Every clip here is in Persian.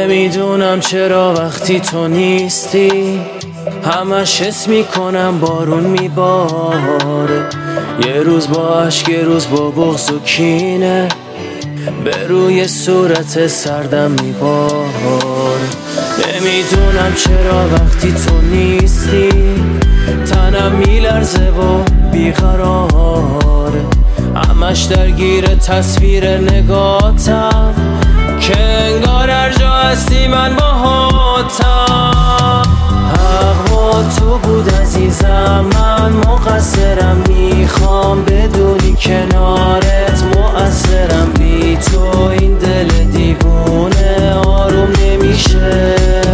نمیدونم چرا وقتی تو نیستی همش حس میکنم بارون میباره، یه روز با عشق یه روز با بغض و کینه به روی صورت سردم میباره. نمیدونم چرا وقتی تو نیستی تنم میلرزه و بیقراره، همش درگیر تصویر نگاتم که انگار هر جا هستی من باهاتم. حق با تو بود عزیزم، من مقصرم، میخوام بدونی کنارت مؤثرم، بی تو این دل دیوونه آروم نمیشه.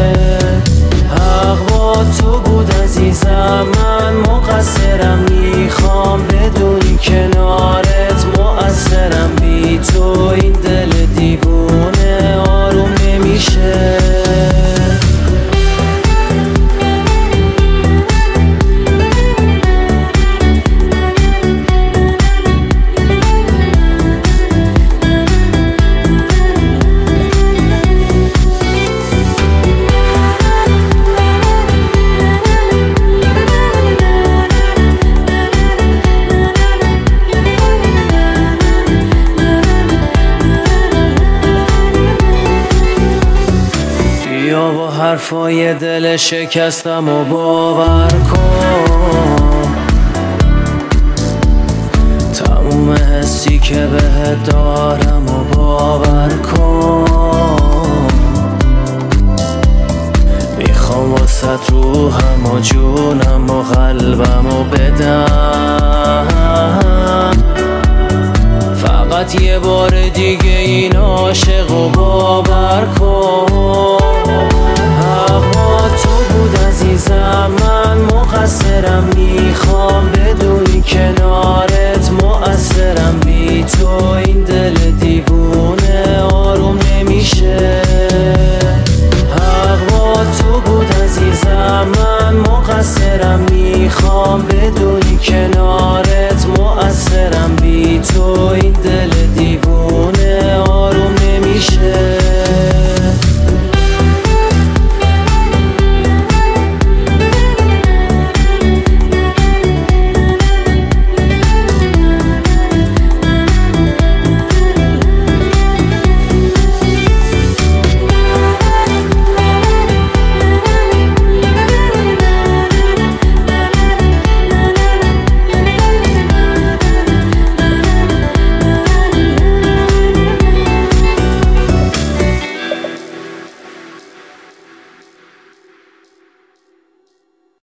حق با تو بود عزیزم، من مقصرم، میخوام بدونی کنارت مؤثرم، بی تو این دل دیوونه آروم نمیشه. بیا با حرفای دل شکستم و باور کن، تموم حسی که بهت دارم و باور کن. میخوام واسه روحم و جونم و قلبم و بدم، فقط یه بار دیگه این عاشق و باور کن. حق با تو بود عزیزم، من مقصرم، میخوام بدونی کنارت مؤثرم، بی تو این دل دیوونه آروم نمیشه. حق با تو بود عزیزم، من مقصرم، میخوام بدونی کنارت مؤثرم، بی تو این دل